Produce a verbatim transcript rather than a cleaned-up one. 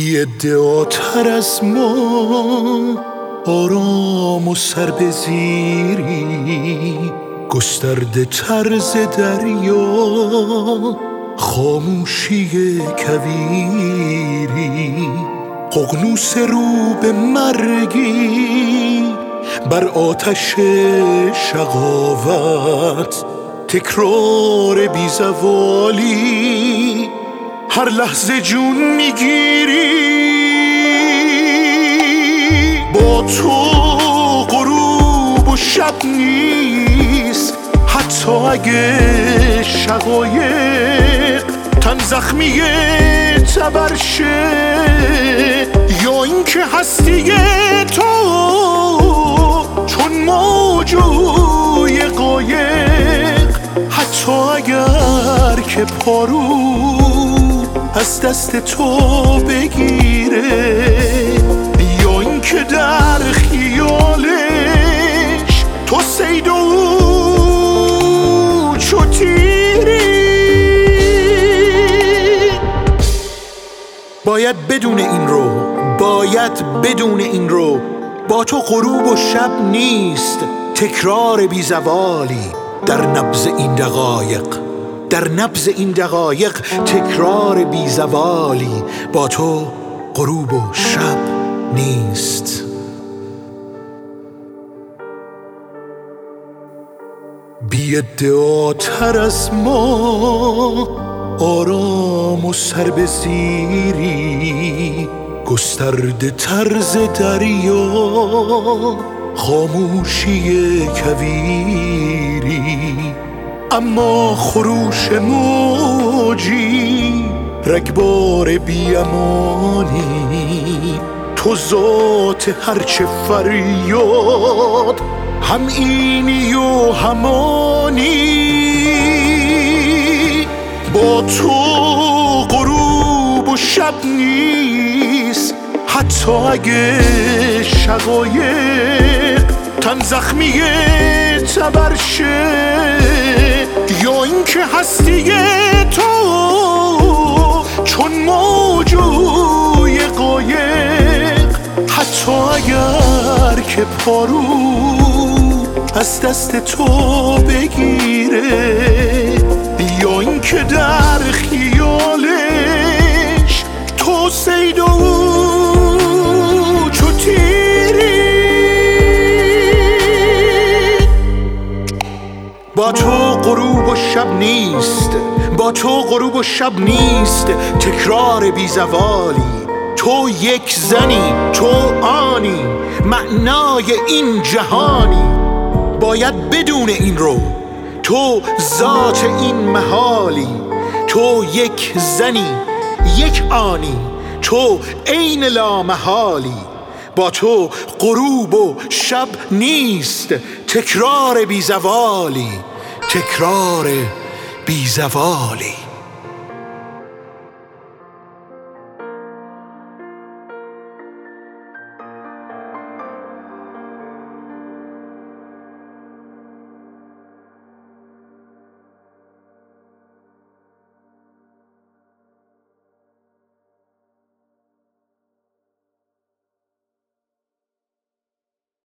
بی ادعاتر از ما، آرام و سر به زیری، گسترده طرز دریا، خاموشی کویری، ققنوس رو به مرگی، بر آتش شقاوت، تکرار بی زوالی، هر لحظه جون میگیری. با تو غروب و شب نیست، حتی اگه شقایق تن زخمی تبرشه، یا اینکه هستی تو چون موجوی قایق، حتی اگر که پارو از دست تو بگیره، یا اینکه در خیالش تو صید و چو تیری. باید بدون این رو، باید بدون این رو، با تو غروب و شب نیست، تکرار بی زوالی در نبض این دقایق، در نبض این دقایق، تکرار بی زوالی، با تو غروب و شب نیست. بی ادعاتر از ما، آرام و سر به زیری، گسترده طرز دریا، خاموشی کویری، اما خروش موجی، رگبار بیامانی، تو ذات هرچه فریاد، هم اینی و همانی. با تو غروب و شب نیست، حتی اگه شقایق تن زخمی تبرشه، یا اینکه هستی تو چون موجوی قایق، حتی اگر که پارو از دست تو بگیره، یا اینکه در خیالش تو صید و چو تیری. با تو غروب و شب نیست، با تو غروب و شب نیست، تکرار بی زوالی، تو یک زنی، تو آنی، معنای این جهانی. باید بدون این رو، تو ذات این محالی، تو یک زنی، یک آنی، تو عین لامحالی. با تو غروب و شب نیست، تکرار بی زوالی، تکرار بی زوالی.